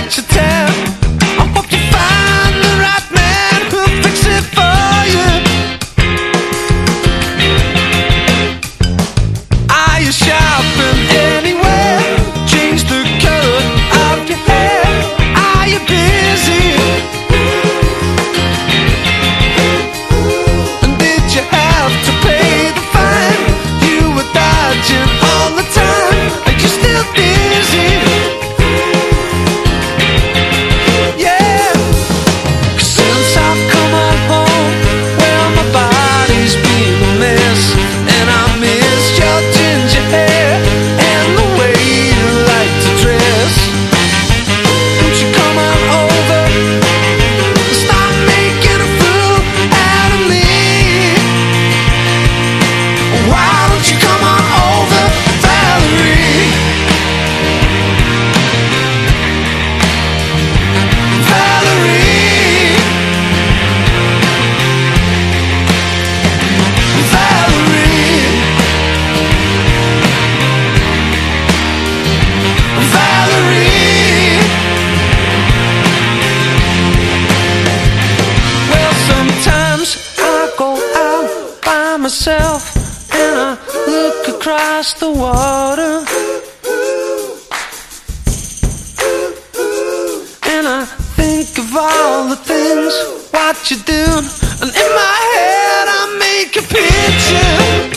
what you tell. I hope you find the right man who'll fix it for you. Are you shopping anywhere? Change the color of your hair. Are you busy? And did you have to pay the fine? You were dodging all the time. Are you still busy? Yeah. 'Cause since I've come on home, well, my body's been a mess, and I miss your ginger hair and the way you like to dress. Won't you come on over and stop making a fool out of me? Why don't you come on over, Valerie? Valerie, Valerie, Valerie. Well, sometimes I go out by myself and I look across the water, and I think of all the things what you do, and in my head I make a picture.